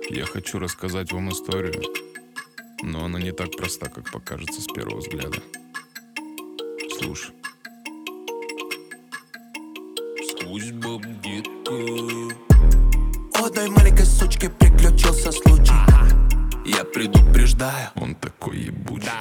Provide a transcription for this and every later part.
Я хочу рассказать вам историю, но она не так проста, как покажется с первого взгляда. Слушай. Судьба детка. У одной маленькой сучки приключился случай. Я предупреждаю, Он такой ебучий.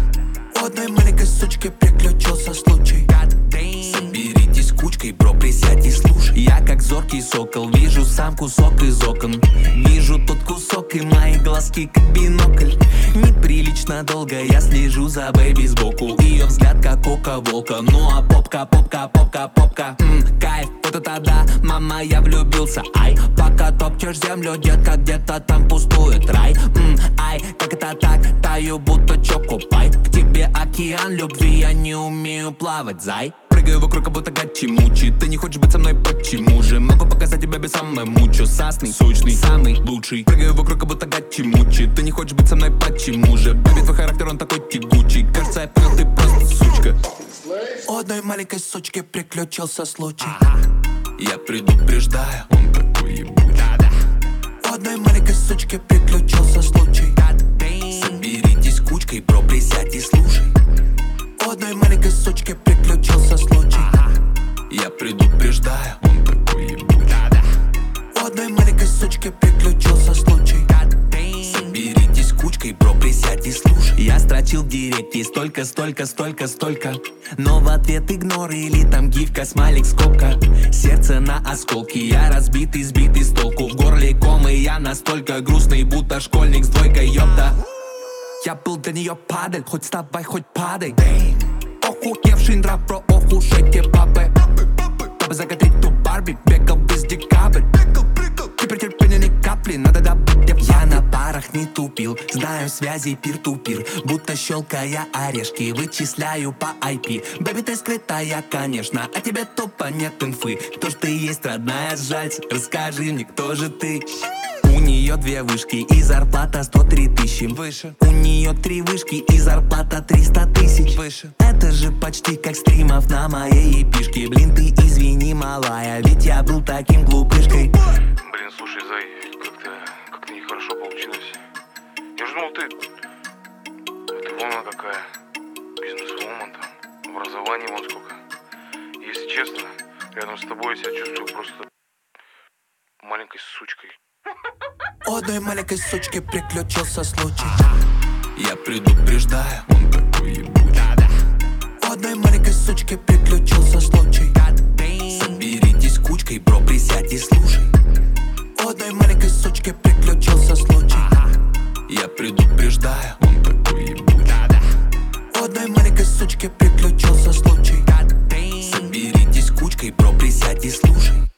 У одной маленькой сучки приключился случай. соберитесь кучкой, бро, присядь и слушай. Я как зоркий сокол, вижу сам кусок из окон. Вижу тот кусок и мои глазки как бинокль. Неприлично долго я слежу за бэйби сбоку. Ее взгляд как око волка. Ну а попка, попка, попка, попка, кайф, вот это да, мама, я влюбился. Ай, пока топчешь землю, детка, где-то там пустует рай. Ай, как это так, таю будто чокопай. К тебе океан любви, я не умею плавать, зай. Прыгаю вокруг, как будто гачи-мучи. Ты не хочешь быть со мной, почему же? Могу показать тебя без самой мучу. Сасный, сочный, самый лучший. Прыгаю вокруг, как будто гачи-мучи. Ты не хочешь быть со мной, почему же? Бэби, твой характер, он такой тягучий. Кажется, я понял, ты просто сучка. У одной маленькой сучки приключился случай. Я предупреждаю, Он такой ебучий. У одной маленькой сучки приключился случай. соберитесь кучкой, бро, присядь и слушай. У одной маленькой сучки приключился случай. Я предупреждаю, Он такой ебучий. У одной маленькой сучки приключился случай. соберитесь кучкой, бро, присядь и слушай. Я строчил в директе столько, столько, столько, столько. Но в ответ игнор или там гифка, смайлик, скобка. Сердце на осколки, я разбитый, сбитый с толку. В горле ком, и я настолько грустный, будто школьник с двойкой, ёпта. Я был для нее падаль, хоть вставай, хоть падай. Охуевший нрав, про ох уж эти бабы. Чтобы закатить ту Барби, бегал весь декабрь. Теперь терпения ни капли, надо добыть. Я на парах не тупил, знаю связи пир-ту-пир. Будто щелкая орешки, вычисляю по IP. Бэби, ты скрытая, конечно, а тебе тупо нет инфы. Кто ж ты есть, родная, сжать, расскажи мне, кто же ты. У нее 2 вышки и зарплата 103 тысячи. Выше. У нее 3 вышки и зарплата 300 тысяч. Выше. Это же почти как стримов на моей эпишке. Блин, ты извини, малая, ведь я был таким глупышкой. Блин, слушай, Зай, как-то нехорошо получилось. Я же думал, ты вон она какая, бизнес-вумен там, образование вон сколько. Если честно, рядом с тобой я себя чувствую просто маленькой сучкой. У одной маленькой сучки приключился случай. Я предупреждаю, Он такой ебучий. У одной маленькой сучки приключился случай. соберитесь кучкой, бро, присядь и слушай. У одной маленькой сучки приключился случай. Я предупреждаю, Он такой ебучий. У одной маленькой сучки приключился случай. соберитесь кучкой, бро, присядь и слушай.